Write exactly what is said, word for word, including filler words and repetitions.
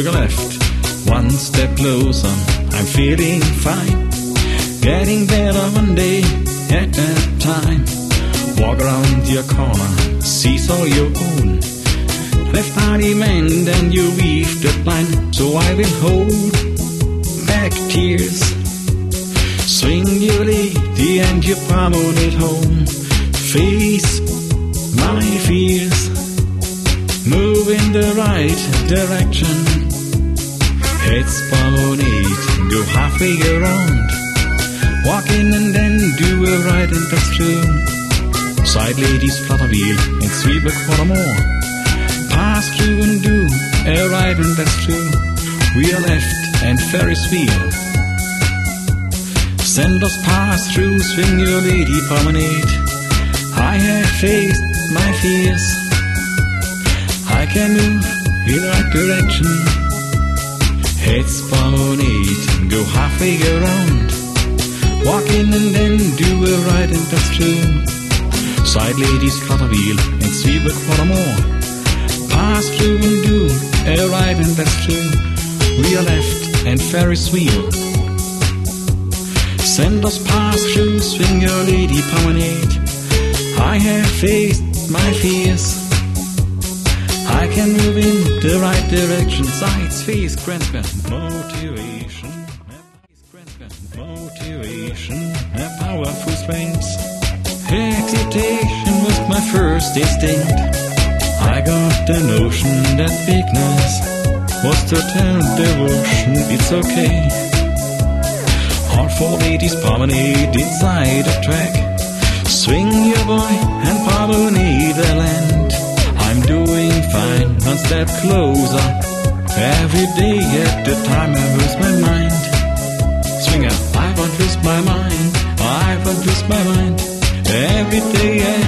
to your left, one step closer, I'm feeling fine. Getting better one day at a time. Walk around your corner, seize all your own. Left body mend and you weave the blind. So I will hold back tears. Swing your lady and you promenade home. Face my fears. Move in the right direction. Heads promenade, go halfway around. Walk in and then do a right, and that's true. Side ladies flutter wheel and sweep a quarter more. Pass through and do a right, and that's true. We are left and Ferris wheel. Send us pass through, swing your lady promenade. I have faced my fears. I can move in the right direction. Heads promenade, go halfway around. Walk in and then do a right, and that's true. Side ladies flutter wheel and sweep a quarter more. Pass through and do a right, and that's true. We are left and Ferris wheel. Send us pass through, swing your lady promenade. I have faced my fears. I can move in the right direction. Sides, face, grand, motivation. Motivation, a powerful strength. Hesitation was my first instinct. I got the notion that weakness was total devotion. It's okay. All four ladies promenade inside a track. Swing your boy and promenade the land. I'm doing fine, one step closer. Every day at the time I lose my mind. Swinger, I won't lose my mind. I won't lose my mind. Every day